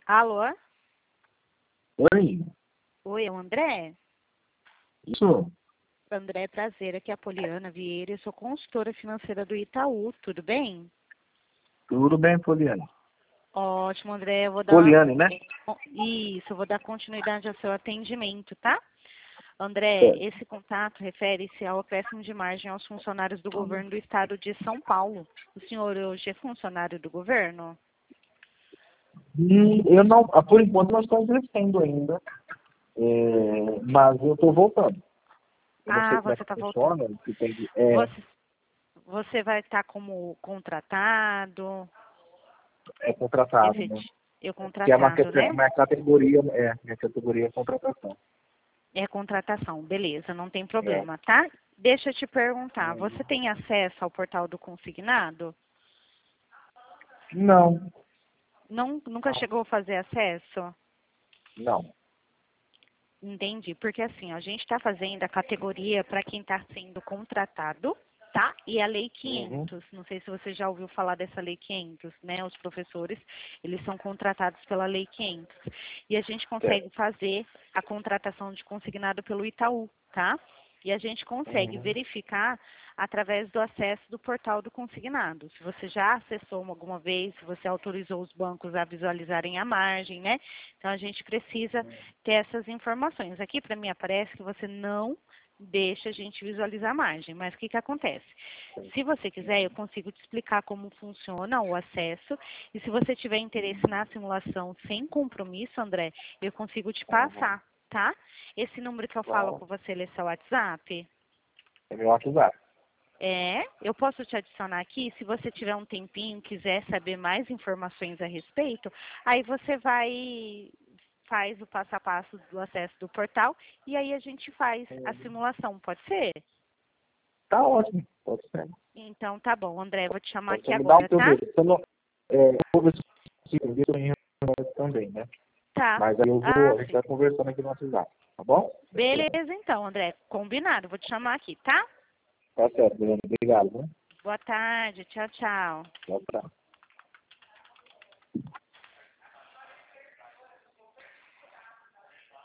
Alô? Oi, Oi, é o André? isso, André, prazer. Aqui é a Poliana Vieira. Eu sou consultora financeira do Itaú. Tudo bem? tudo bem, Poliane? Ótimo, André. Eu vou dar Poliane, né? Isso, eu vou dar continuidade ao seu atendimento, tá? André, Certo. esse contato refere-se ao acréscimo de margem aos funcionários do governo do estado de São Paulo. O senhor hoje é funcionário do governo? Eu não, por enquanto nós estamos crescendo ainda, mas eu estou voltando. Eu não sei Ah, como é você que está voltando. funciona, se tem, Você, você vai estar como contratado, é contratado, né? eu Que é contratado, né? uma categoria, minha categoria é contratação. É contratação, beleza, não tem É. problema, tá? Deixa eu te perguntar, você tem acesso ao portal do consignado? Não, Não, nunca chegou a fazer acesso? não. Entendi, porque assim, a gente está fazendo a categoria para quem está sendo contratado, tá? E a Lei Uhum. 500, não sei se você já ouviu falar dessa Lei 500, né? Os professores, eles são contratados pela Lei 500. E a gente consegue Certo. fazer a contratação de consignado pelo Itaú, tá? E a gente consegue Uhum. verificar através do acesso do portal do consignado. Se você já acessou alguma vez, se você autorizou os bancos a visualizarem a margem, né? Então a gente precisa ter essas informações. Aqui para mim aparece que você não deixa a gente visualizar a margem, mas o que que acontece? Se você quiser, eu consigo te explicar como funciona o acesso, e se você tiver interesse na simulação sem compromisso, André, eu consigo te passar, tá? Esse número que eu falo Claro. com você, ele é seu WhatsApp? É meu WhatsApp. É, eu posso te adicionar aqui, se você tiver um tempinho, quiser saber mais informações a respeito, aí você faz o passo a passo do acesso do portal e aí a gente faz a simulação, pode ser? Tá ótimo, pode ser. Então tá bom, André, vou te chamar Então, aqui você me dá o agora, teu tá? dedo. Eu vou ver se eu consigo ver em reunião também, né? Tá. Mas aí Ah, a gente sim. vai conversando aqui no WhatsApp, tá bom? Beleza então, André, combinado, vou te chamar aqui, tá? Tá certo, Bruno. Obrigado, né? Boa tarde, tchau, tchau. Tchau, tchau.